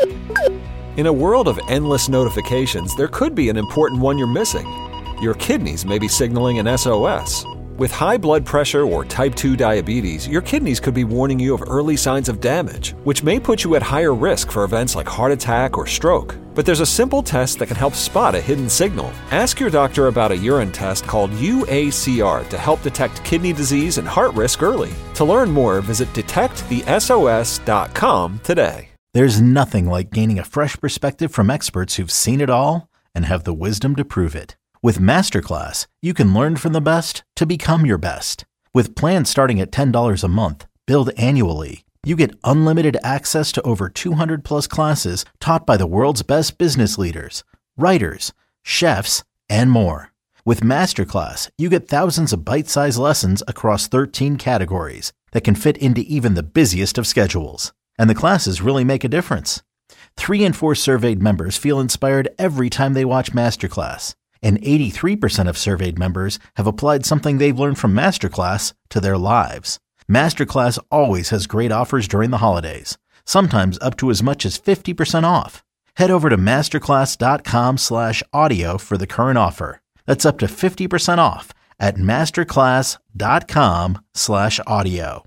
In a world of endless notifications, there could be an important one you're missing. Your kidneys may be signaling an SOS. With high blood pressure or type 2 diabetes, your kidneys could be warning you of early signs of damage, which may put you at higher risk for events like heart attack or stroke. But there's a simple test that can help spot a hidden signal. Ask your doctor about a urine test called UACR to help detect kidney disease and heart risk early. To learn more, visit detectthesos.com today. There's nothing like gaining a fresh perspective from experts who've seen it all and have the wisdom to prove it. With Masterclass, you can learn from the best to become your best. With plans starting at $10 a month, billed annually, you get unlimited access to over 200 plus classes taught by the world's best business leaders, writers, chefs, and more. With Masterclass, you get thousands of bite-sized lessons across 13 categories that can fit into even the busiest of schedules. And the classes really make a difference. 3 in 4 surveyed members feel inspired every time they watch Masterclass. And 83% of surveyed members have applied something they've learned from Masterclass to their lives. Masterclass always has great offers during the holidays, sometimes up to as much as 50% off. Head over to masterclass.com/audio for the current offer. That's up to 50% off at masterclass.com/audio.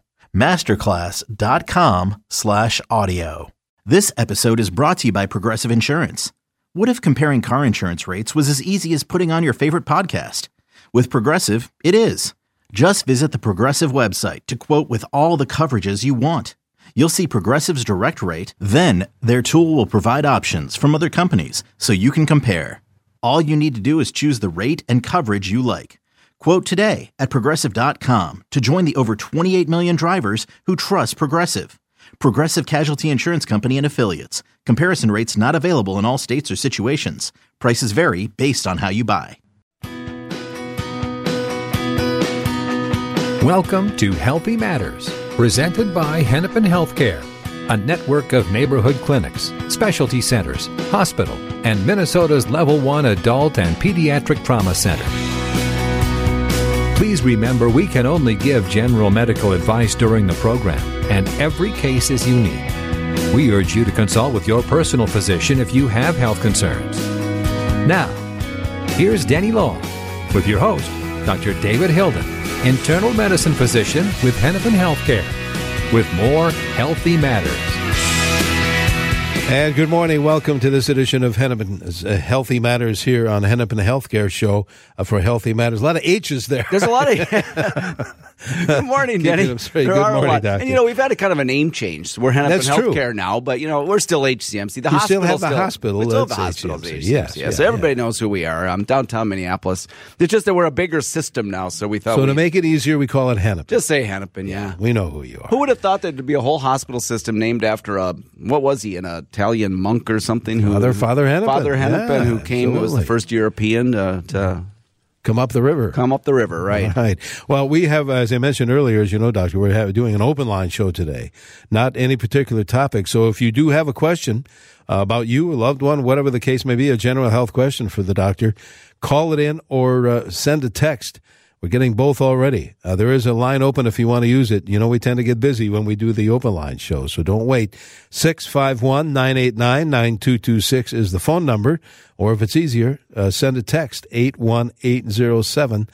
masterclass.com/audio. This episode is brought to you by Progressive Insurance. What if comparing car insurance rates was as easy as putting on your favorite podcast? With Progressive, it is. Just visit the Progressive website to quote with all the coverages you want. You'll see Progressive's direct rate, then their tool will provide options from other companies so you can compare. All you need to do is choose the rate and coverage you like. Quote today at Progressive.com to join the over 28 million drivers who trust Progressive. Progressive Casualty Insurance Company and Affiliates. Comparison rates not available in all states or situations. Prices vary based on how you buy. Welcome to Healthy Matters, presented by Hennepin Healthcare, a network of neighborhood clinics, specialty centers, hospital, and Minnesota's Level 1 Adult and Pediatric Trauma Center. Please remember, we can only give general medical advice during the program, and every case is unique. We urge you to consult with your personal physician if you have health concerns. Now, here's Denny Long with your host, Dr. David Hilden, internal medicine physician with Hennepin Healthcare, with more Healthy Matters. And good morning. Welcome to this edition of Hennepin's Healthy Matters here on Hennepin Healthcare Show for Healthy Matters. A lot of H's there. There's a lot of... Good morning, Denny. Good morning, Doctor. And, we've had a kind of a name change. We're Hennepin Healthcare now, but, we're still HCMC. You still have the hospital. We still have the hospital. Yes. So everybody knows who we are. Downtown Minneapolis. It's just that we're a bigger system now, so we thought... So to make it easier, we call it Hennepin. Just say Hennepin, yeah. We know who you are. Who would have thought there'd be a whole hospital system named after what was he, an Italian monk or something? Father Hennepin. Father Hennepin, who came, was the first European to come up the river. Right. Right. Well, we have, as I mentioned earlier, as you know, Doctor, we're doing an open line show today, not any particular topic. So if you do have a question about you, a loved one, whatever the case may be, a general health question for the doctor, call it in or send a text. We're getting both already. There is a line open if you want to use it. We tend to get busy when we do the open line show, so don't wait. 651-989-9226 is the phone number, or if it's easier, send a text, 81807,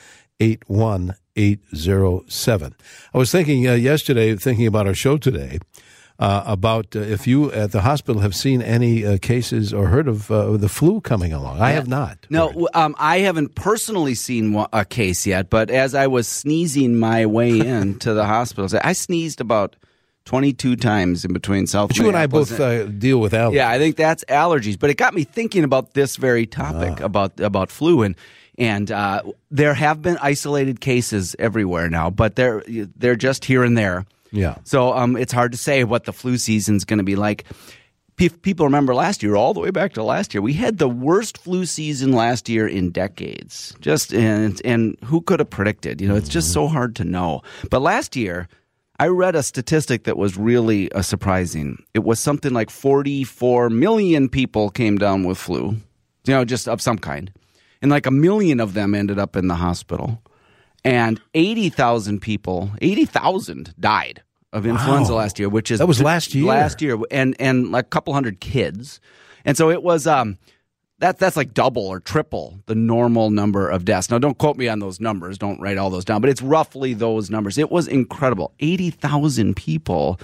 81807. I was thinking yesterday, thinking about our show today, about if you at the hospital have seen any cases or heard of the flu coming along. I have not. No, I haven't personally seen a case yet, but as I was sneezing my way into the hospital, I sneezed about 22 times in between South But you and I both deal with allergies. Yeah, I think that's allergies. But it got me thinking about this very topic, about flu. And there have been isolated cases everywhere now, but they're just here and there. Yeah. So it's hard to say what the flu season's going to be like. People remember last year, all the way back to last year, we had the worst flu season last year in decades. And who could have predicted? It's just so hard to know. But last year, I read a statistic that was really surprising. It was something like 44 million people came down with flu, just of some kind. And like 1 million of them ended up in the hospital. And 80,000 died of influenza last year, which is that was last year. Last year, and like a couple hundred kids, and so it was that's like double or triple the normal number of deaths. Now, don't quote me on those numbers. Don't write all those down, but it's roughly those numbers. It was incredible. 80,000 people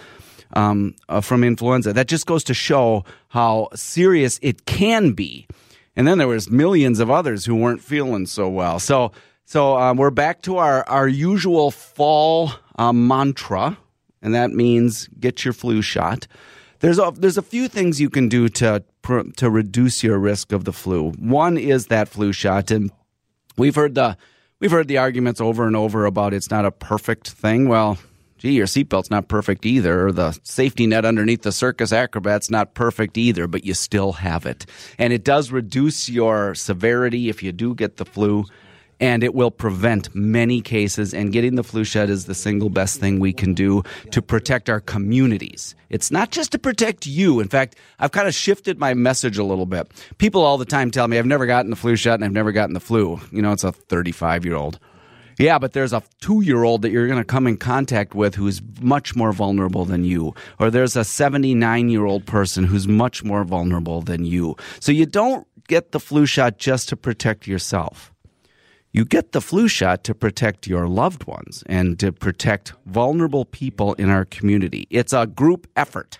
from influenza. That just goes to show how serious it can be. And then there was millions of others who weren't feeling so well. So we're back to our usual fall mantra, and that means get your flu shot. There's a few things you can do to reduce your risk of the flu. One is that flu shot, and we've heard the arguments over and over about it's not a perfect thing. Well, gee, your seatbelt's not perfect either, or the safety net underneath the circus acrobat's not perfect either, but you still have it. And it does reduce your severity if you do get the flu, and it will prevent many cases, and getting the flu shot is the single best thing we can do to protect our communities. It's not just to protect you. In fact, I've kind of shifted my message a little bit. People all the time tell me, I've never gotten the flu shot and I've never gotten the flu. You know, it's a 35-year-old. Yeah, but there's a 2-year-old that you're going to come in contact with who's much more vulnerable than you. Or there's a 79-year-old person who's much more vulnerable than you. So you don't get the flu shot just to protect yourself. You get the flu shot to protect your loved ones and to protect vulnerable people in our community. It's a group effort.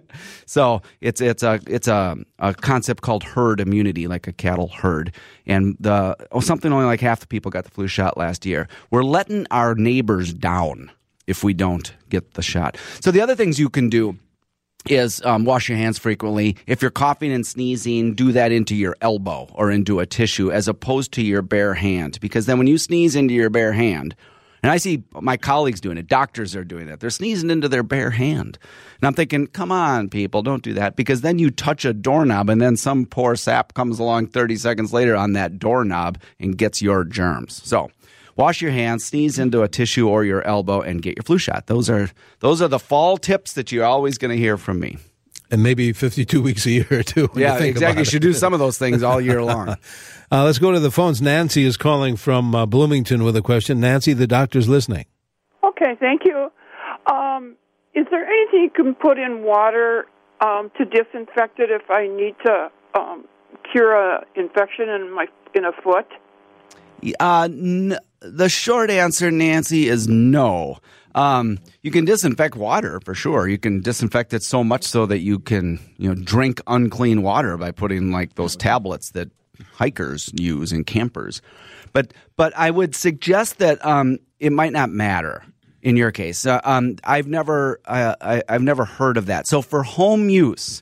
So it's a concept called herd immunity, like a cattle herd. And something only like half the people got the flu shot last year. We're letting our neighbors down if we don't get the shot. So the other things you can do is wash your hands frequently. If you're coughing and sneezing, do that into your elbow or into a tissue as opposed to your bare hand. Because then when you sneeze into your bare hand, and I see my colleagues doing it, doctors are doing that. They're sneezing into their bare hand. And I'm thinking, come on, people, don't do that. Because then you touch a doorknob and then some poor sap comes along 30 seconds later on that doorknob and gets your germs. So wash your hands, sneeze into a tissue or your elbow, and get your flu shot. Those are the fall tips that you're always going to hear from me. And maybe 52 weeks a year, too. Yeah, exactly. You should do some of those things all year long. Let's go to the phones. Nancy is calling from Bloomington with a question. Nancy, the doctor's listening. Okay, thank you. Is there anything you can put in water to disinfect it if I need to cure an infection in a foot? The short answer, Nancy, is no. You can disinfect water for sure. You can disinfect it so much so that you can, drink unclean water by putting like those tablets that hikers use and campers. But I would suggest that it might not matter in your case. I've never heard of that. So for home use,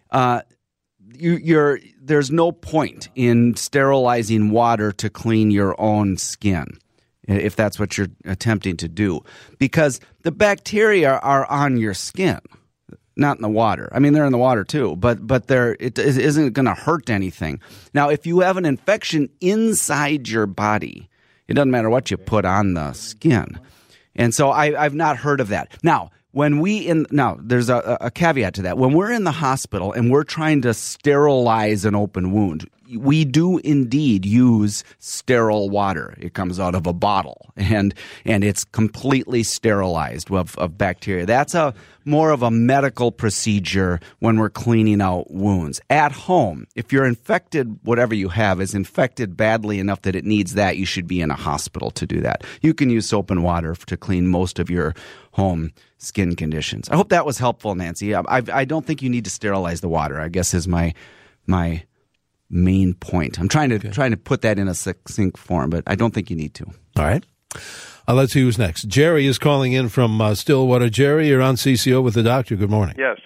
there's no point in sterilizing water to clean your own skin, if that's what you're attempting to do, because the bacteria are on your skin, not in the water. I mean, they're in the water too, but it isn't going to hurt anything. Now, if you have an infection inside your body, it doesn't matter what you put on the skin. And so I've not heard of that. Now, there's a caveat to that. When we're in the hospital and we're trying to sterilize an open wound, we do indeed use sterile water. It comes out of a bottle, and it's completely sterilized of bacteria. That's more of a medical procedure when we're cleaning out wounds. At home, if you're infected, whatever you have is infected badly enough that it needs that, you should be in a hospital to do that. You can use soap and water to clean most of your home skin conditions. I hope that was helpful, Nancy. I don't think you need to sterilize the water, I guess, is my main point. I'm trying to put that in a succinct form, but I don't think you need to. All right. Let's see who's next. Jerry is calling in from Stillwater. Jerry, you're on CCO with the doctor. Good morning. Yes.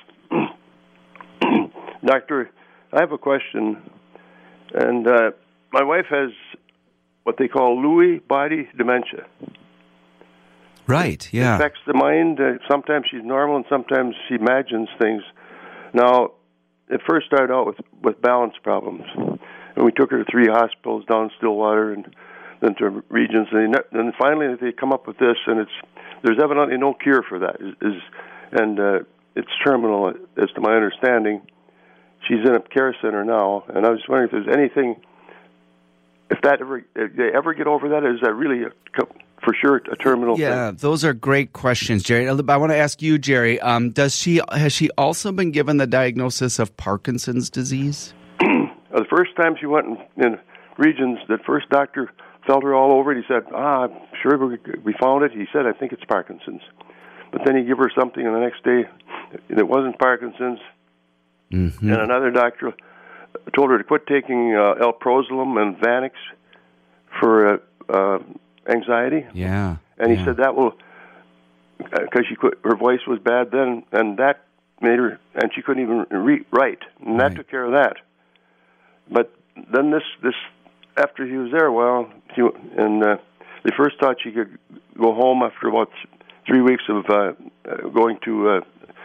Doctor, I have a question. And my wife has what they call Lewy body dementia. Right, yeah. It affects the mind. Sometimes she's normal and sometimes she imagines things. Now, it first started out with balance problems. And we took her to 3 hospitals down Stillwater and then to Regents. And then finally they come up with this, and there's evidently no cure for that. It's terminal, as to my understanding. She's in a care center now, and I was wondering if there's anything, if they ever get over that, is that really for sure a terminal thing. Those are great questions, Jerry. I want to ask you, Jerry, has she also been given the diagnosis of Parkinson's disease? The first time she went in Regions, the first doctor felt her all over it. He said, I'm sure we found it. He said, I think it's Parkinson's. But then he gave her something, and the next day it wasn't Parkinson's. Mm-hmm. And another doctor told her to quit taking Alprazolam and Xanax for anxiety. Yeah. And he said that will, because her voice was bad then, and that made her, and she couldn't even write. And that took care of that. But then this after he was there a while, they first thought she could go home after about 3 weeks of going to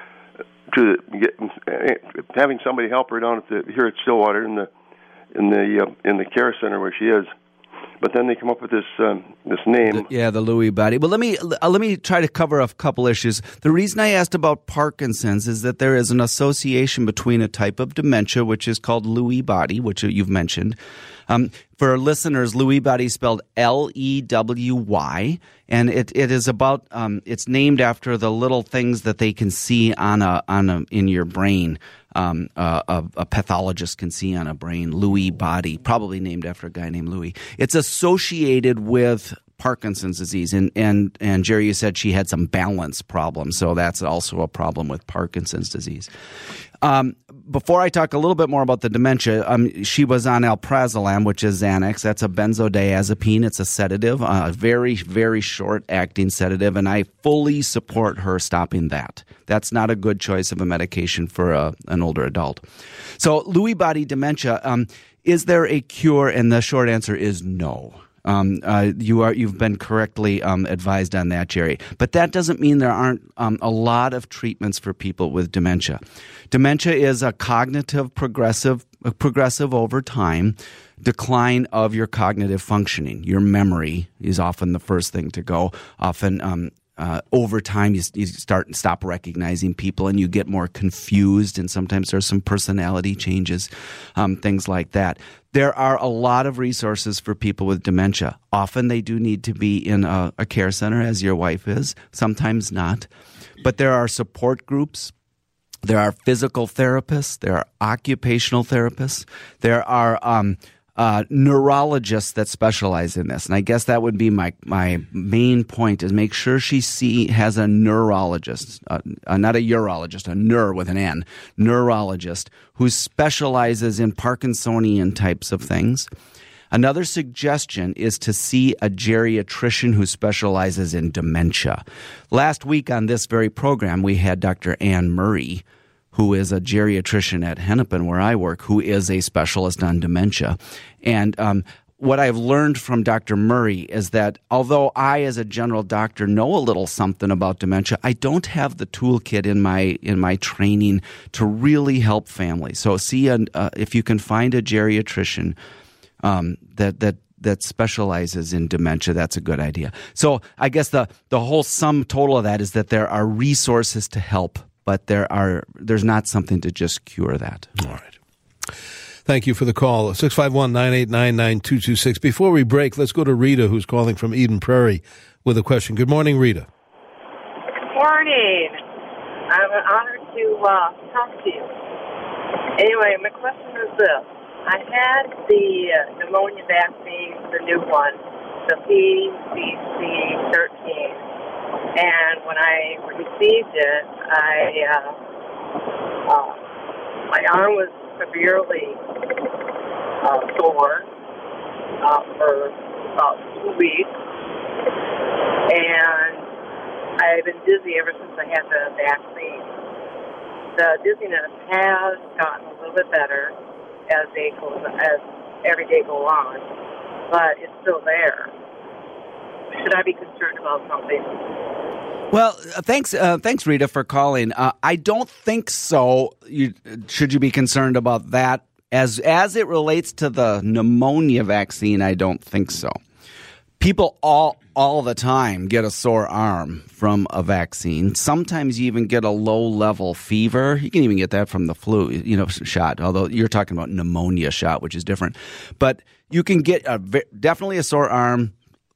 having somebody help her down here at Stillwater in the care center where she is. But then they come up with this name. The Lewy body. Well, let me try to cover a couple issues. The reason I asked about Parkinson's is that there is an association between a type of dementia, which is called Lewy body, which you've mentioned. For our listeners, Lewy body is spelled Lewy, and it is about. It's named after the little things that they can see in your brain. A pathologist can see on a brain. Lewy body, probably named after a guy named Louis. It's associated with Parkinson's disease, and Jerry, you said she had some balance problems, so that's also a problem with Parkinson's disease. Before I talk a little bit more about the dementia, she was on Alprazolam, which is Xanax. That's a benzodiazepine. It's a sedative, a very, very short-acting sedative, and I fully support her stopping that. That's not a good choice of a medication for an older adult. So Lewy body dementia, is there a cure? And the short answer is no. You've been correctly advised on that, Jerry. But that doesn't mean there aren't a lot of treatments for people with dementia. Dementia is a cognitive progressive over time decline of your cognitive functioning. Your memory is often the first thing to go. Often over time, you stop recognizing people, and you get more confused, and sometimes there's some personality changes, things like that. There are a lot of resources for people with dementia. Often they do need to be in a care center, as your wife is, sometimes not. But there are support groups. There are physical therapists. There are occupational therapists. There are neurologists that specialize in this. And I guess that would be my main point, is make sure she has a neurologist, not a urologist, a with an N, neurologist who specializes in Parkinsonian types of things. Another suggestion is to see a geriatrician who specializes in dementia. Last week on this very program, we had Dr. Ann Murray, who is a geriatrician at Hennepin, where I work, who is a specialist on dementia. And what I've learned from Dr. Murray is that although I, as a general doctor, know a little something about dementia, I don't have the toolkit in my training to really help families. So see if you can find a geriatrician that specializes in dementia, that's a good idea. So I guess the whole sum total of that is that there are resources to help, but there's not something to just cure that. All right. Thank you for the call. 651-989-9226. Before we break, let's go to Rita, who's calling from Eden Prairie with a question. Good morning, Rita. Good morning. I'm honored to talk to you. Anyway, my question is this. I had the pneumonia vaccine, the new one, the PCV13. And when I received it, my arm was severely sore for about 2 weeks. And I've been dizzy ever since I had the vaccine. The dizziness has gotten a little bit better as every day goes on, but it's still there. Should I be concerned about something? Well, thanks, Rita, for calling. I don't think so. Should you be concerned about that? As it relates to the pneumonia vaccine, I don't think so. People all the time get a sore arm from a vaccine. Sometimes you even get a low-level fever. You can even get that from the flu, shot, although you're talking about pneumonia shot, which is different. But you can get definitely a sore arm,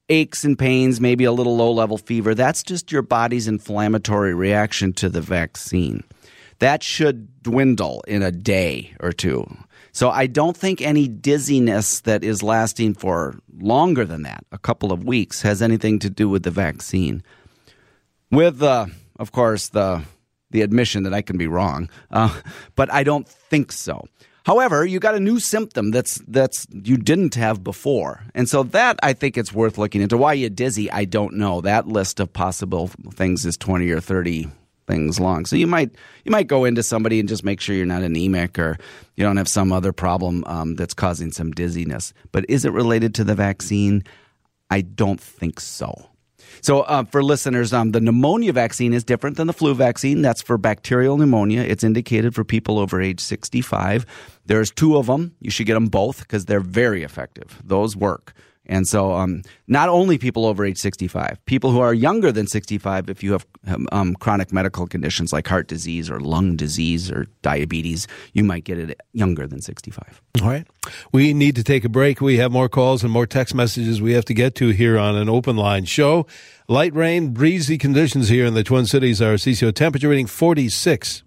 aches and pains, maybe a little low-level fever, that's just your body's inflammatory reaction to the vaccine. That should dwindle in a day or two. So I don't think any dizziness that is lasting for longer than that, a couple of weeks, has anything to do with the vaccine. With, of course, the admission that I can be wrong, but I don't think so. However, you got a new symptom that's you didn't have before, and so that I think it's worth looking into. Why you're dizzy, I don't know. That list of possible things is 20 or 30 things long. So you might go into somebody and just make sure you're not anemic or you don't have some other problem that's causing some dizziness. But is it related to the vaccine? I don't think so. So for listeners, the pneumonia vaccine is different than the flu vaccine. That's for bacterial pneumonia. It's indicated for people over age 65. There's 2 of them. You should get them both because they're very effective. Those work. And so not only people over age 65, people who are younger than 65, if you have chronic medical conditions like heart disease or lung disease or diabetes, you might get it younger than 65. All right. We need to take a break. We have more calls and more text messages we have to get to here on an open line show. Light rain, breezy conditions here in the Twin Cities. Our CCO temperature reading 46.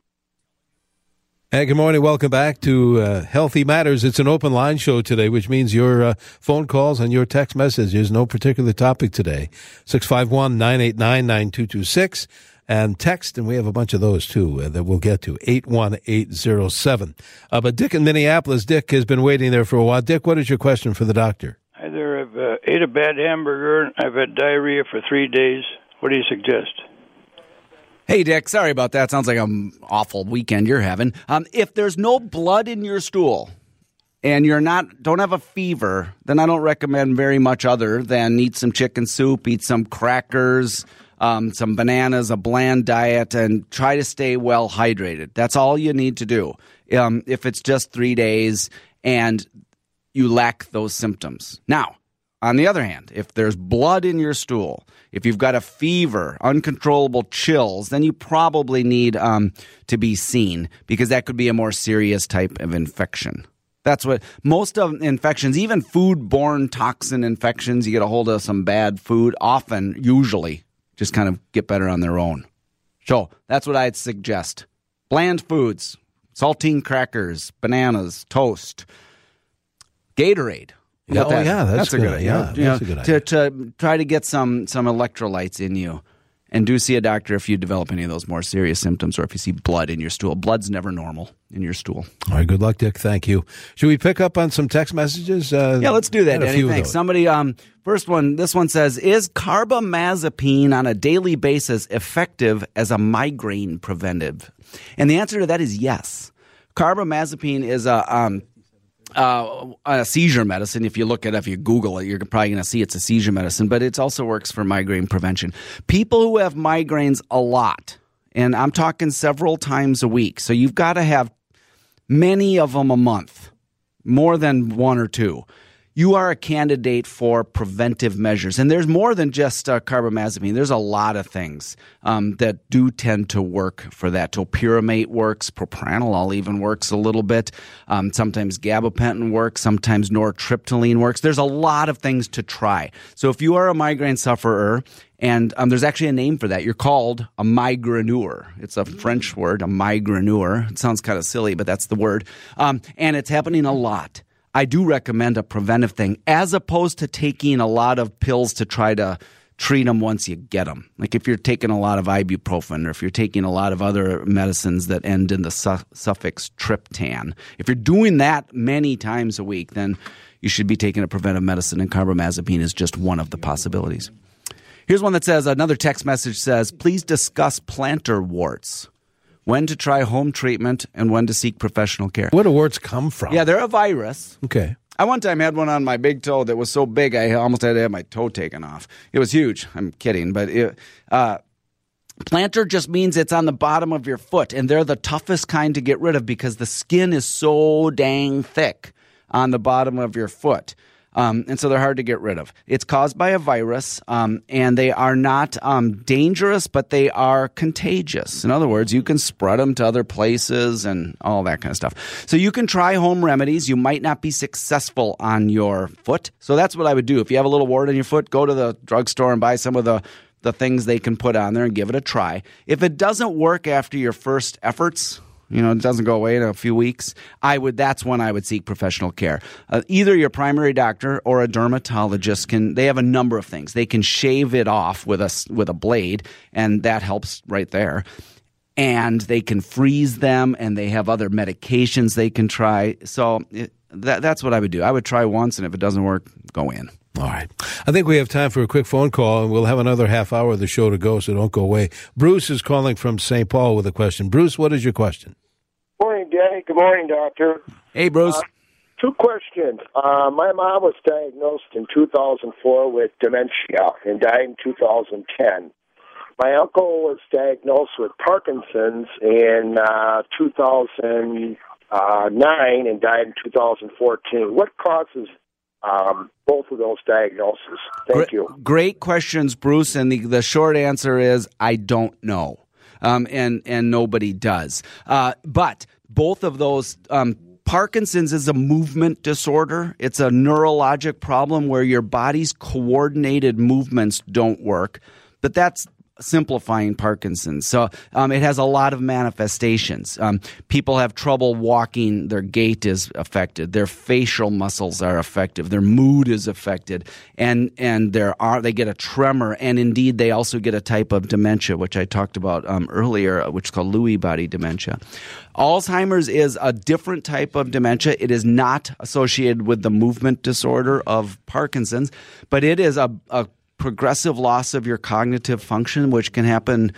And good morning. Welcome back to Healthy Matters. It's an open line show today, which means your phone calls and your text messages. No particular topic today. 651-989-9226. And text, and we have a bunch of those too that we'll get to, 81807. But Dick in Minneapolis, Dick has been waiting there for a while. Dick, what is your question for the doctor? Hi there. I've ate a bad hamburger. I've had diarrhea for 3 days. What do you suggest? Hey, Dick, sorry about that. Sounds like an awful weekend you're having. If there's no blood in your stool and don't have a fever, then I don't recommend very much other than eat some chicken soup, eat some crackers, some bananas, a bland diet, and try to stay well hydrated. That's all you need to do. If it's just 3 days and you lack those symptoms. Now, on the other hand, if there's blood in your stool, if you've got a fever, uncontrollable chills, then you probably need to be seen because that could be a more serious type of infection. That's what most of infections, even food-borne toxin infections, you get a hold of some bad food, usually just kind of get better on their own. So that's what I'd suggest. Bland foods, saltine crackers, bananas, toast, Gatorade. That's a good idea. That's a good idea. To try to get some electrolytes in you. And do see a doctor if you develop any of those more serious symptoms or if you see blood in your stool. Blood's never normal in your stool. All right, good luck, Dick. Thank you. Should we pick up on some text messages? Yeah, let's do that, Danny. Thanks. Somebody, first one, this one says, is carbamazepine on a daily basis effective as a migraine preventive? And the answer to that is yes. Carbamazepine is a seizure medicine. If you Google it, you're probably going to see it's a seizure medicine, but it also works for migraine prevention. People who have migraines a lot, and I'm talking several times a week, so you've got to have many of them a month, more than 1 or 2. You are a candidate for preventive measures. And there's more than just carbamazepine. There's a lot of things that do tend to work for that. Topiramate works. Propranolol even works a little bit. Sometimes gabapentin works. Sometimes nortriptyline works. There's a lot of things to try. So if you are a migraine sufferer, and there's actually a name for that. You're called a migraineur. It's a French word, a migraineur. It sounds kind of silly, but that's the word. And it's happening a lot. I do recommend a preventive thing as opposed to taking a lot of pills to try to treat them once you get them. Like if you're taking a lot of ibuprofen or if you're taking a lot of other medicines that end in the suffix triptan. If you're doing that many times a week, then you should be taking a preventive medicine, and carbamazepine is just one of the possibilities. Here's one that says, another text message says, please discuss plantar warts. When to try home treatment and when to seek professional care. Where do warts come from? Yeah, they're a virus. Okay. I one time had one on my big toe that was so big I almost had to have my toe taken off. It was huge. I'm kidding. But plantar just means it's on the bottom of your foot, and they're the toughest kind to get rid of because the skin is so dang thick on the bottom of your foot. And so they're hard to get rid of. It's caused by a virus, and they are not dangerous, but they are contagious. In other words, you can spread them to other places and all that kind of stuff. So you can try home remedies. You might not be successful on your foot. So that's what I would do. If you have a little wart on your foot, go to the drugstore and buy some of the things they can put on there and give it a try. If it doesn't work after your first efforts, it doesn't go away in a few weeks, that's when I would seek professional care. Either your primary doctor or a dermatologist they have a number of things. They can shave it off with a blade, and that helps right there. And they can freeze them, and they have other medications they can try. So that's what I would do. I would try once, and if it doesn't work, go in. All right. I think we have time for a quick phone call, and we'll have another half hour of the show to go, so don't go away. Bruce is calling from St. Paul with a question. Bruce, what is your question? Morning, Danny. Good morning, Doctor. Hey, Bruce. 2 questions. My mom was diagnosed in 2004 with dementia and died in 2010. My uncle was diagnosed with Parkinson's in 2009 and died in 2014. What causes both of those diagnoses? Thank you. Great questions, Bruce. And the short answer is I don't know. And nobody does. But both of those, Parkinson's is a movement disorder. It's a neurologic problem where your body's coordinated movements don't work. But that's simplifying Parkinson's. So it has a lot of manifestations. People have trouble walking. Their gait is affected. Their facial muscles are affected. Their mood is affected. And they get a tremor. And indeed, they also get a type of dementia, which I talked about earlier, which is called Lewy body dementia. Alzheimer's is a different type of dementia. It is not associated with the movement disorder of Parkinson's, but it is a progressive loss of your cognitive function, which can happen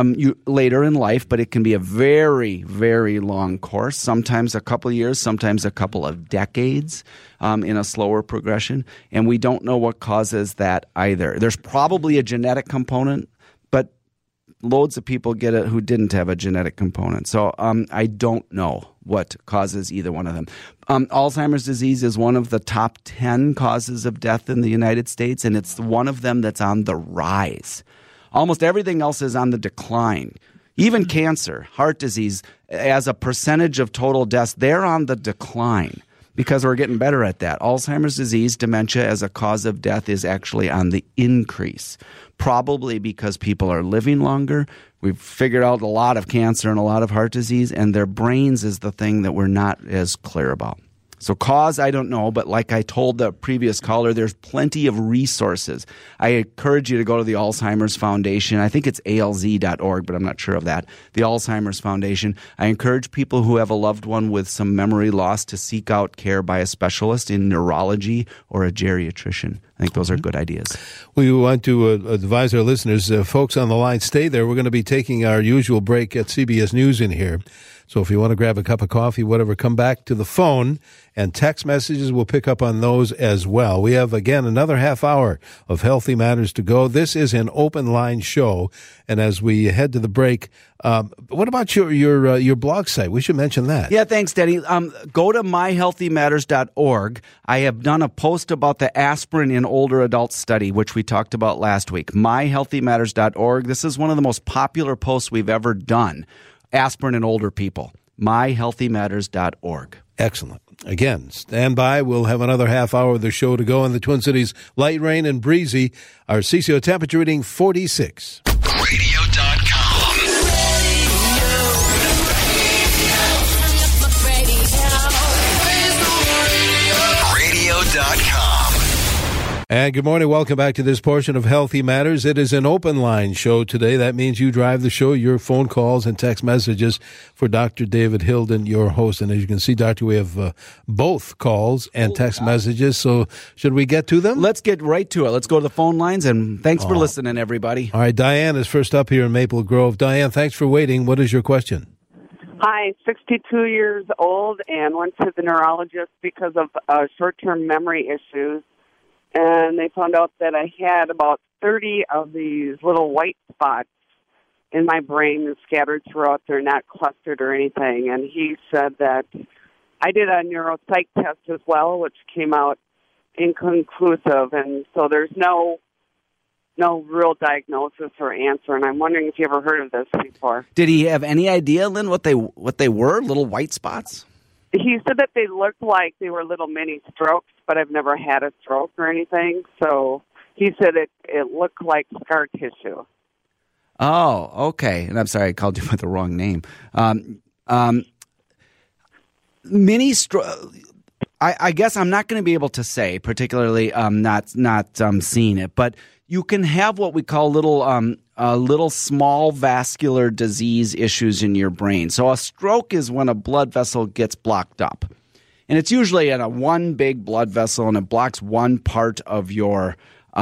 later in life, but it can be a very, very long course, sometimes a couple of years, sometimes a couple of decades in a slower progression. And we don't know what causes that either. There's probably a genetic component, but loads of people get it who didn't have a genetic component. So I don't know what causes either one of them. Alzheimer's disease is one of the top 10 causes of death in the United States, and it's one of them that's on the rise. Almost everything else is on the decline. Even cancer, heart disease, as a percentage of total deaths, they're on the decline because we're getting better at that. Alzheimer's disease, dementia as a cause of death is actually on the increase, probably because people are living longer. We've figured out a lot of cancer and a lot of heart disease, and their brains is the thing that we're not as clear about. So cause, I don't know, but like I told the previous caller, there's plenty of resources. I encourage you to go to the Alzheimer's Foundation. I think it's alz.org, but I'm not sure of that. The Alzheimer's Foundation. I encourage people who have a loved one with some memory loss to seek out care by a specialist in neurology or a geriatrician. I think those are good ideas. We want to advise our listeners, folks on the line, stay there. We're going to be taking our usual break at CBS News in here. So if you want to grab a cup of coffee, whatever, come back to the phone, and text messages, we'll pick up on those as well. We have, again, another half hour of Healthy Matters to go. This is an open line show. And as we head to the break, what about your blog site? We should mention that. Yeah, thanks, Denny. Go to myhealthymatters.org. I have done a post about the aspirin in older adults study, which we talked about last week. myhealthymatters.org. This is one of the most popular posts we've ever done. Aspirin in older people. myhealthymatters.org. Excellent. Again, stand by. We'll have another half hour of the show to go in the Twin Cities. Light rain and breezy. Our CCO temperature reading 46. Radio.com. Radio.com. And good morning. Welcome back to this portion of Healthy Matters. It is an open line show today. That means you drive the show, your phone calls and text messages for Dr. David Hilden, your host. And as you can see, Doctor, we have both calls and text messages. So should we get to them? Let's get right to it. Let's go to the phone lines. And thanks for listening, everybody. All right. Diane is first up here in Maple Grove. Diane, thanks for waiting. What is your question? Hi, 62 years old and went to the neurologist because of short-term memory issues. And they found out that I had about 30 of these little white spots in my brain scattered throughout. They're not clustered or anything. And he said that I did a neuropsych test as well, which came out inconclusive, and so there's no real diagnosis or answer. And I'm wondering if you ever heard of this before. Did he have any idea, Lynn, what they were? Little white spots? He said that they looked like they were little mini strokes, but I've never had a stroke or anything. So he said it looked like scar tissue. Oh, okay. And I'm sorry, I called you by the wrong name. Mini stroke. I guess I'm not going to be able to say, particularly not seeing it, but you can have what we call little small vascular disease issues in your brain. So a stroke is when a blood vessel gets blocked up. And it's usually in one big blood vessel, and it blocks one part of your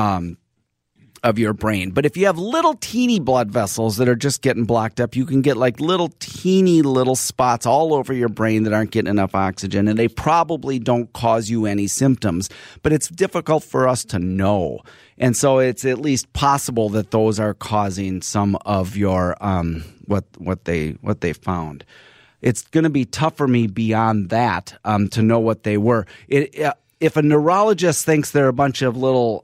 brain. But if you have little teeny blood vessels that are just getting blocked up, you can get like little teeny little spots all over your brain that aren't getting enough oxygen, and they probably don't cause you any symptoms, but it's difficult for us to know. And so it's at least possible that those are causing some of your what they found. It's going to be tough for me beyond that to know what they were. If a neurologist thinks they're a bunch of little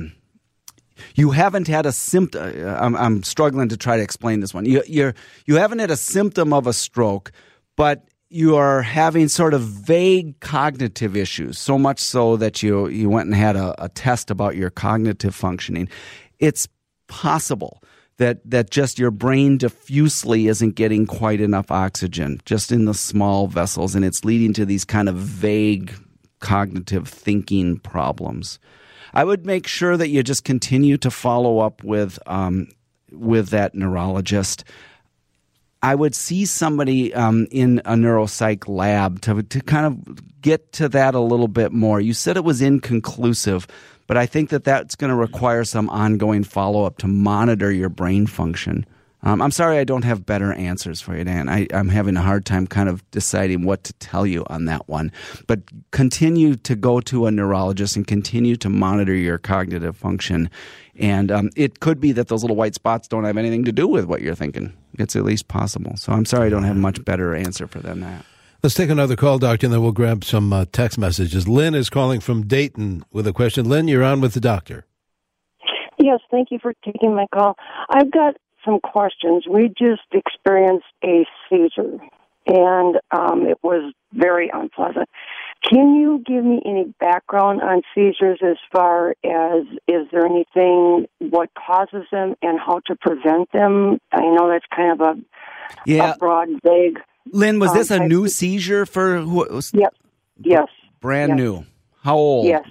you haven't had a symptom. I'm struggling to try to explain this one. You haven't had a symptom of a stroke, but you are having sort of vague cognitive issues, so much so that you went and had a test about your cognitive functioning. It's possible that just your brain diffusely isn't getting quite enough oxygen, just in the small vessels, and it's leading to these kind of vague cognitive thinking problems. I would make sure that you just continue to follow up with that neurologist. I would see somebody in a neuropsych lab to kind of get to that a little bit more. You said it was inconclusive, but I think that's going to require some ongoing follow-up to monitor your brain function. I'm sorry I don't have better answers for you, Dan. I'm having a hard time kind of deciding what to tell you on that one. But continue to go to a neurologist and continue to monitor your cognitive function. And it could be that those little white spots don't have anything to do with what you're thinking. It's at least possible. So I'm sorry I don't have a much better answer for than that. Let's take another call, Doctor, and then we'll grab some text messages. Lynn is calling from Dayton with a question. Lynn, you're on with the doctor. Yes, thank you for taking my call. I've got some questions. We just experienced a seizure, and it was very unpleasant. Can you give me any background on seizures as far as, is there anything, what causes them, and how to prevent them? I know that's kind of a broad, vague. Lynn, was this a new seizure for who? Yep. Yes. Brand new. How old? Yes.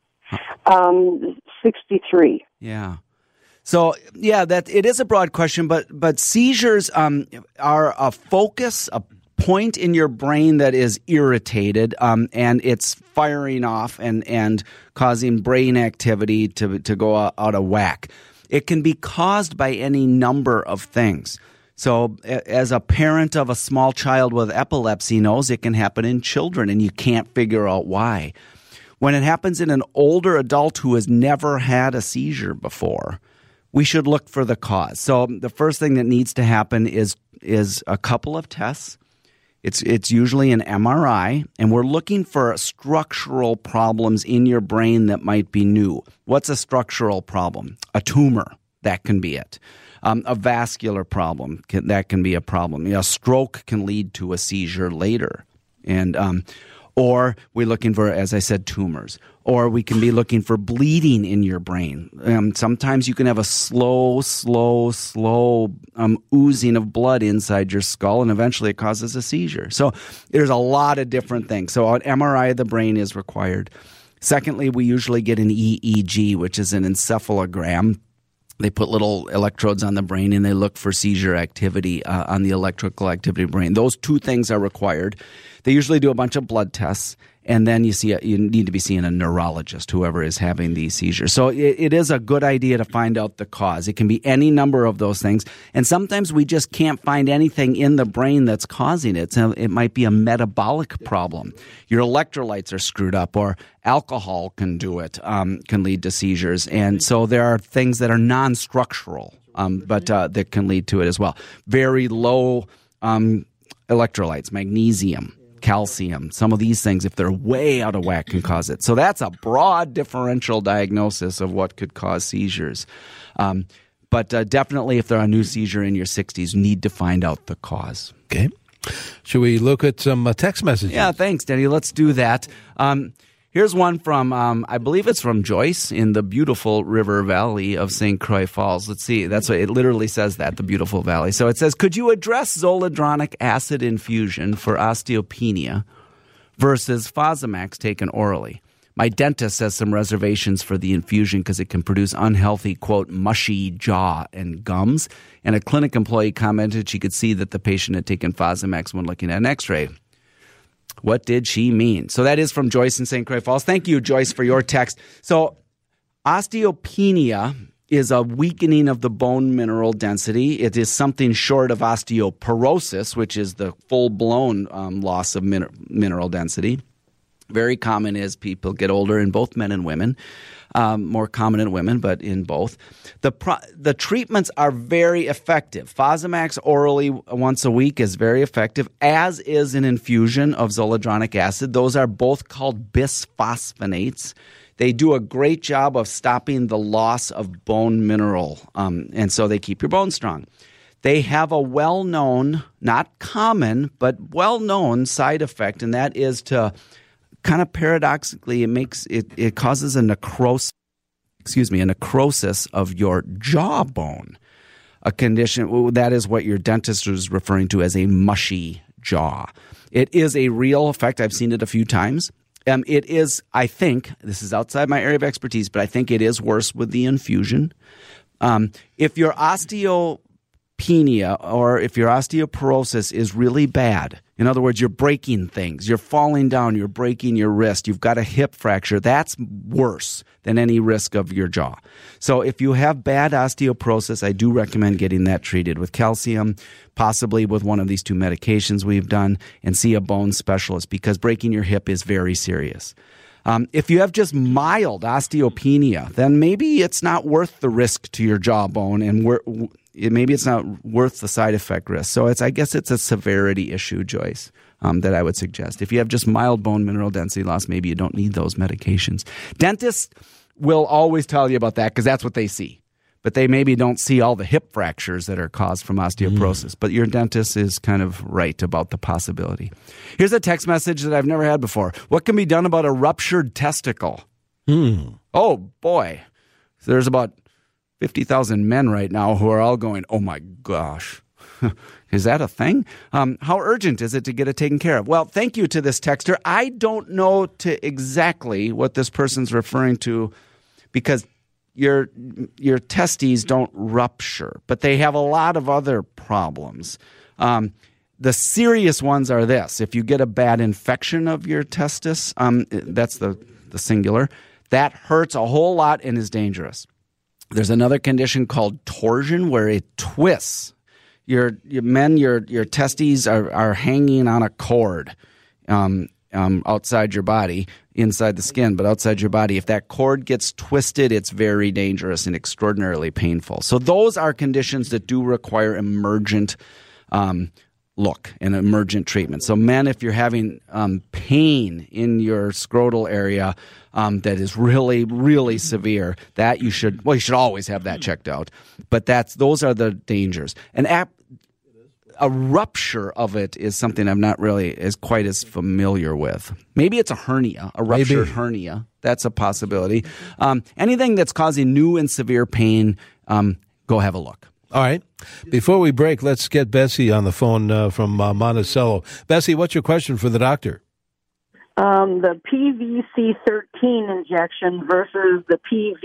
63. Yeah. So, that it is a broad question, but seizures are a focus, a point in your brain that is irritated, and it's firing off and causing brain activity to go out of whack. It can be caused by any number of things. So, as a parent of a small child with epilepsy knows, it can happen in children, and you can't figure out why. When it happens in an older adult who has never had a seizure before, we should look for the cause. So the first thing that needs to happen is a couple of tests. It's usually an MRI, and we're looking for structural problems in your brain that might be new. What's a structural problem? A tumor, that can be it. A vascular problem, that can be a problem. A stroke can lead to a seizure later. And or we're looking for, as I said, tumors. Or we can be looking for bleeding in your brain. Sometimes you can have a slow oozing of blood inside your skull, and eventually it causes a seizure. So there's a lot of different things. So an MRI of the brain is required. Secondly, we usually get an EEG, which is an encephalogram. They put little electrodes on the brain, and they look for seizure activity on the electrical activity of the brain. Those two things are required. They usually do a bunch of blood tests, and then you need to be seeing a neurologist, whoever is having these seizures. So it is a good idea to find out the cause. It can be any number of those things, and sometimes we just can't find anything in the brain that's causing it. So it might be a metabolic problem. Your electrolytes are screwed up, or alcohol can do it, can lead to seizures. And so there are things that are non-structural, but that can lead to it as well. Very low electrolytes, magnesium. calcium. Some of these things, if they're way out of whack, can cause it. So that's a broad differential diagnosis of what could cause seizures. But definitely, if there are a new seizure in your 60s, you need to find out the cause. Okay. Should we look at some text messages? Yeah, thanks, Denny. Let's do that. Here's one from, I believe it's from Joyce in the beautiful river valley of St. Croix Falls. Let's see. That's what it literally says, that, the beautiful valley. So it says, could you address zoledronic acid infusion for osteopenia versus Fosamax taken orally? My dentist has some reservations for the infusion because it can produce unhealthy, quote, mushy jaw and gums. And a clinic employee commented she could see that the patient had taken Fosamax when looking at an x-ray. What did she mean? So that is from Joyce in St. Croix Falls. Thank you, Joyce, for your text. So osteopenia is a weakening of the bone mineral density. It is something short of osteoporosis, which is the full-blown loss of mineral density. Very common as people get older in both men and women. More common in women, but in both. The treatments are very effective. Fosamax orally once a week is very effective, as is an infusion of zoledronic acid. Those are both called bisphosphonates. They do a great job of stopping the loss of bone mineral, and so they keep your bones strong. They have a well-known, not common, but well-known side effect, and that is to kind of paradoxically, it causes a necrosis of your jawbone, a condition that is what your dentist was referring to as a mushy jaw. It is a real effect. I've seen it a few times. It is, I think, this is outside my area of expertise, but I think it is worse with the infusion. If your osteopenia or if your osteoporosis is really bad, in other words, you're breaking things, you're falling down, you're breaking your wrist, you've got a hip fracture, that's worse than any risk of your jaw. So if you have bad osteoporosis, I do recommend getting that treated with calcium, possibly with one of these two medications we've done, and see a bone specialist because breaking your hip is very serious. If you have just mild osteopenia, then maybe it's not worth the risk to your jawbone, and maybe it's not worth the side effect risk. So I guess it's a severity issue, Joyce, that I would suggest. If you have just mild bone mineral density loss, maybe you don't need those medications. Dentists will always tell you about that because that's what they see. But they maybe don't see all the hip fractures that are caused from osteoporosis. But your dentist is kind of right about the possibility. Here's a text message that I've never had before. What can be done about a ruptured testicle? Oh, boy. There's about 50,000 men right now who are all going, oh, my gosh. Is that a thing? How urgent is it to get it taken care of? Well, thank you to this texter. I don't know to exactly what this person's referring to because your testes don't rupture, but they have a lot of other problems. The serious ones are this. If you get a bad infection of your testis, that's the singular, that hurts a whole lot and is dangerous. There's another condition called torsion where it twists. Your testes are hanging on a cord outside your body, inside the skin, but outside your body. If that cord gets twisted, it's very dangerous and extraordinarily painful. So those are conditions that do require emergent look and emergent treatment. So men, if you're having pain in your scrotal area that is really, really severe, that you should always have that checked out. But those are the dangers. A rupture of it is something I'm not really quite as familiar with. Maybe it's a hernia, a ruptured hernia. That's a possibility. Anything that's causing new and severe pain, go have a look. All right. Before we break, let's get Bessie on the phone from Monticello. Bessie, what's your question for the doctor? The PVC13 injection versus the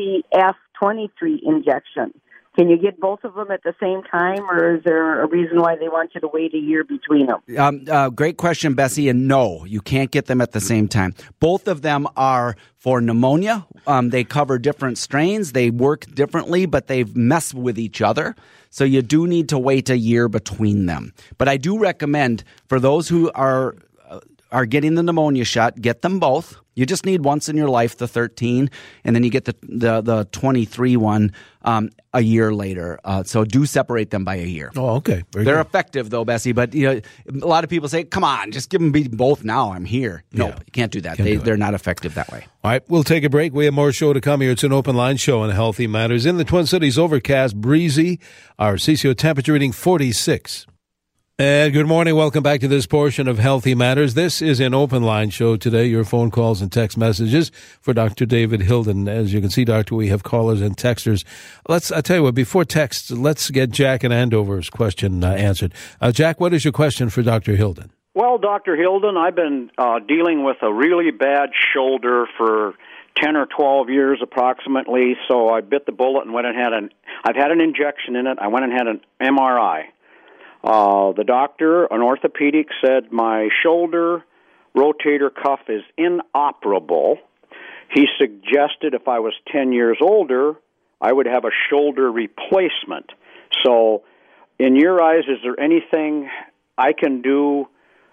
PVF23 injection. Can you get both of them at the same time, or is there a reason why they want you to wait a year between them? Great question, Bessie, and no, you can't get them at the same time. Both of them are for pneumonia. They cover different strains. They work differently, but they mess with each other. So you do need to wait a year between them. But I do recommend for those who are are getting the pneumonia shot, get them both. You just need once in your life the 13, and then you get the 23 one a year later. So do separate them by a year. Oh, okay. They're effective though, Bessie. But a lot of people say, "Come on, just give them both now. I'm here." No, you can't do that. They're not effective that way. All right, we'll take a break. We have more show to come here. It's an open line show on Healthy Matters. In the Twin Cities, overcast, breezy. Our CCO temperature reading 46. And good morning. Welcome back to this portion of Healthy Matters. This is an open line show today. Your phone calls and text messages for Dr. David Hilden. As you can see, Doctor, we have callers and texters. I tell you what, before text, let's get Jack in Andover's question answered. Jack, what is your question for Dr. Hilden? Well, Dr. Hilden, I've been dealing with a really bad shoulder for 10 or 12 years approximately, so I bit the bullet and went and I've had an injection in it. I went and had an MRI. The doctor, an orthopedic, said my shoulder rotator cuff is inoperable. He suggested if I was 10 years older, I would have a shoulder replacement. So, in your eyes, is there anything I can do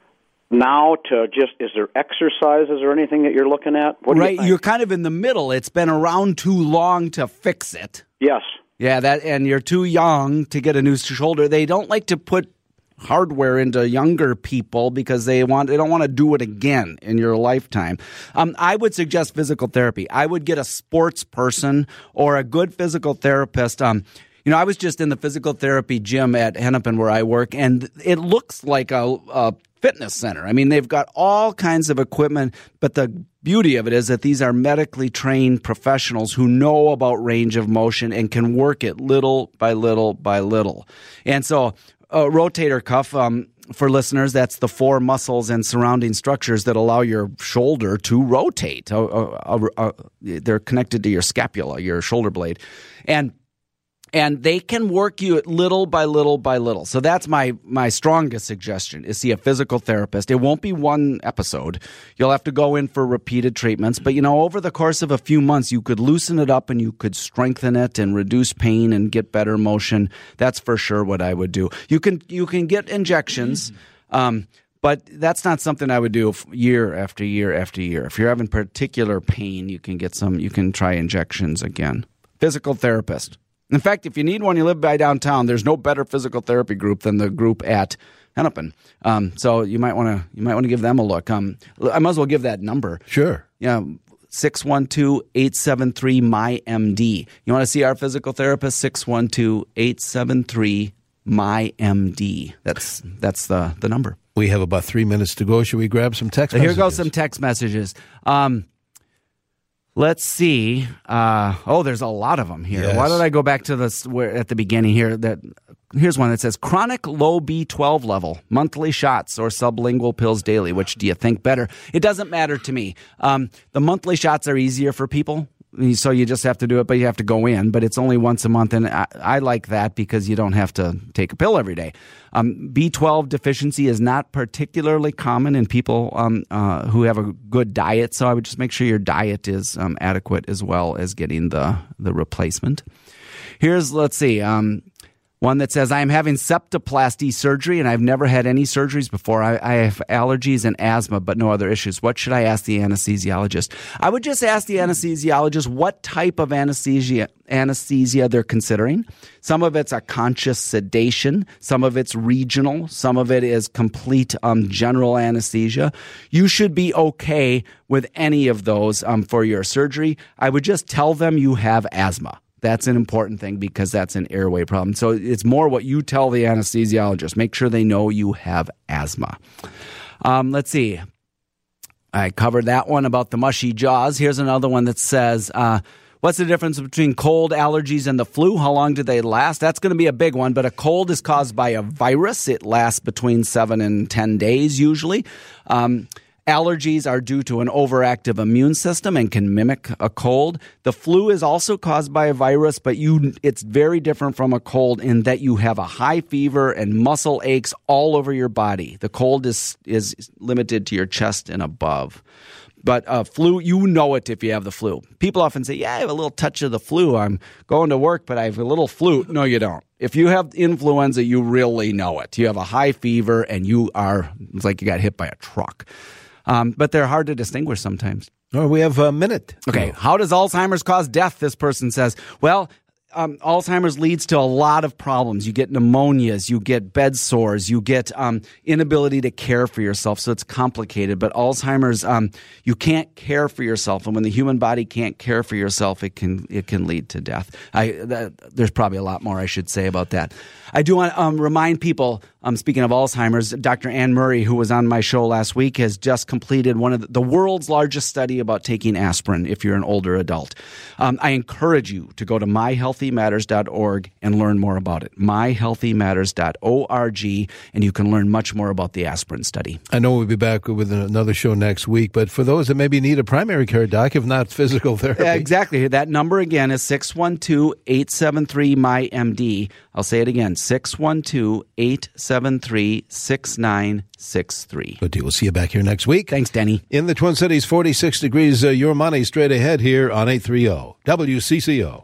now is there exercises or anything that you're looking at? What do you think? You're kind of in the middle. It's been around too long to fix it. Yes. Yeah, and you're too young to get a new shoulder. They don't like to put hardware into younger people because they don't want to do it again in your lifetime. I would suggest physical therapy. I would get a sports person or a good physical therapist. I was just in the physical therapy gym at Hennepin where I work, and it looks like a fitness center. I mean, they've got all kinds of equipment, but the beauty of it is that these are medically trained professionals who know about range of motion and can work it little by little by little. And so rotator cuff, for listeners, that's the four muscles and surrounding structures that allow your shoulder to rotate. They're connected to your scapula, your shoulder blade. And they can work you little by little by little. So that's my strongest suggestion is see a physical therapist. It won't be one episode. You'll have to go in for repeated treatments. But, over the course of a few months, you could loosen it up and you could strengthen it and reduce pain and get better motion. That's for sure what I would do. You can get injections, but that's not something I would do year after year after year. If you're having particular pain, you can try injections again. Physical therapist. In fact, if you need one, you live by downtown, there's no better physical therapy group than the group at Hennepin. So you might want to give them a look. I might as well give that number. Sure. 612-873-MyMD. You want to see our physical therapist? 612-873-MyMD. That's the number. We have about 3 minutes to go. Should we grab some text messages? Here goes some text messages. Let's see. There's a lot of them here. Yes. Why don't I go back to this at the beginning here? Here's one that says, chronic low B12 level, monthly shots or sublingual pills daily. Which do you think better? It doesn't matter to me. The monthly shots are easier for people. So you just have to do it, but you have to go in. But it's only once a month, and I like that because you don't have to take a pill every day. B12 deficiency is not particularly common in people who have a good diet, so I would just make sure your diet is adequate as well as getting the replacement. Let's see. One that says, I am having septoplasty surgery and I've never had any surgeries before. I have allergies and asthma, but no other issues. What should I ask the anesthesiologist? I would just ask the anesthesiologist what type of anesthesia they're considering. Some of it's a conscious sedation. Some of it's regional. Some of it is complete general anesthesia. You should be okay with any of those for your surgery. I would just tell them you have asthma. That's an important thing because that's an airway problem. So it's more what you tell the anesthesiologist. Make sure they know you have asthma. Let's see. I covered that one about the mushy jaws. Here's another one that says, what's the difference between cold, allergies, and the flu? How long do they last? That's going to be a big one, but a cold is caused by a virus. It lasts between 7 and 10 days usually. Allergies are due to an overactive immune system and can mimic a cold. The flu is also caused by a virus, but it's very different from a cold in that you have a high fever and muscle aches all over your body. The cold is limited to your chest and above. But flu, you know it if you have the flu. People often say, yeah, I have a little touch of the flu. I'm going to work, but I have a little flu. No, you don't. If you have influenza, you really know it. You have a high fever and it's like you got hit by a truck. But they're hard to distinguish sometimes. Oh, we have a minute. Okay. How does Alzheimer's cause death? This person says, well, Alzheimer's leads to a lot of problems. You get pneumonias, you get bed sores, you get inability to care for yourself. So it's complicated. But Alzheimer's, you can't care for yourself, and when the human body can't care for yourself, it can lead to death. There's probably a lot more I should say about that. I do want to remind people. Speaking of Alzheimer's, Dr. Anne Murray, who was on my show last week, has just completed one of the world's largest study about taking aspirin if you're an older adult. I encourage you to go to myhealthymatters.org and learn more about it. myhealthymatters.org, and you can learn much more about the aspirin study. I know we'll be back with another show next week, but for those that maybe need a primary care doc, if not physical therapy. Yeah, exactly. That number again is 612-873-MyMD. I'll say it again, 612-873-6963. Good deal. We'll see you back here next week. Thanks, Denny. In the Twin Cities, 46 degrees, your money straight ahead here on 830 WCCO.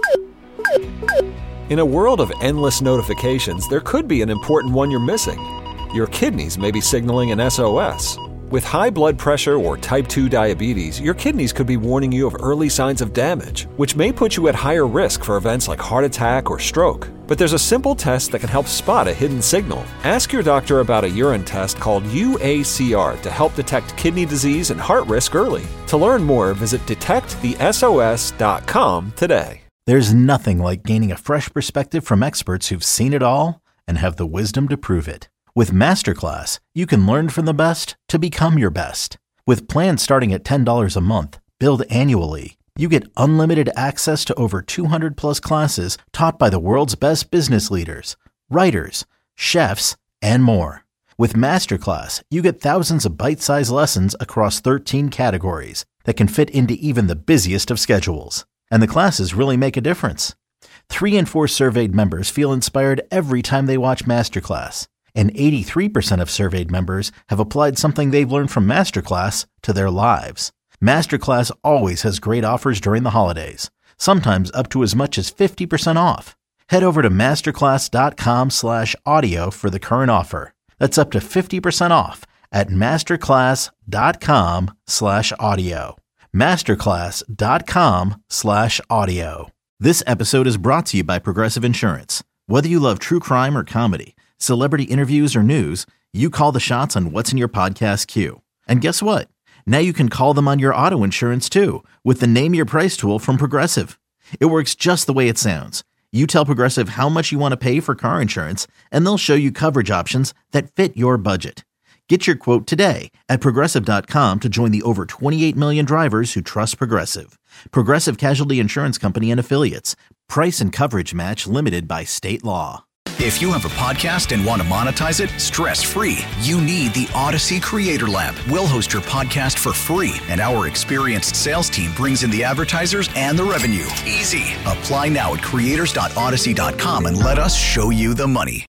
In a world of endless notifications, there could be an important one you're missing. Your kidneys may be signaling an SOS. With high blood pressure or type 2 diabetes, your kidneys could be warning you of early signs of damage, which may put you at higher risk for events like heart attack or stroke. But there's a simple test that can help spot a hidden signal. Ask your doctor about a urine test called UACR to help detect kidney disease and heart risk early. To learn more, visit detectthesos.com today. There's nothing like gaining a fresh perspective from experts who've seen it all and have the wisdom to prove it. With Masterclass, you can learn from the best to become your best. With plans starting at $10 a month, billed annually, you get unlimited access to over 200 plus classes taught by the world's best business leaders, writers, chefs, and more. With Masterclass, you get thousands of bite-sized lessons across 13 categories that can fit into even the busiest of schedules. And the classes really make a difference. 3 in 4 surveyed members feel inspired every time they watch Masterclass. And 83% of surveyed members have applied something they've learned from Masterclass to their lives. Masterclass always has great offers during the holidays, sometimes up to as much as 50% off. Head over to masterclass.com/audio for the current offer. That's up to 50% off at masterclass.com/audio. masterclass.com/audio. This episode is brought to you by Progressive Insurance. Whether you love true crime or comedy, celebrity interviews or news, you call the shots on what's in your podcast queue. And guess what? Now you can call them on your auto insurance too with the Name Your Price tool from Progressive. It works just the way it sounds. You tell Progressive how much you want to pay for car insurance, and they'll show you coverage options that fit your budget. Get your quote today at Progressive.com to join the over 28 million drivers who trust Progressive. Progressive Casualty Insurance Company and Affiliates. Price and coverage match limited by state law. If you have a podcast and want to monetize it stress-free, you need the Odyssey Creator Lab. We'll host your podcast for free, and our experienced sales team brings in the advertisers and the revenue. Easy. Apply now at creators.odyssey.com and let us show you the money.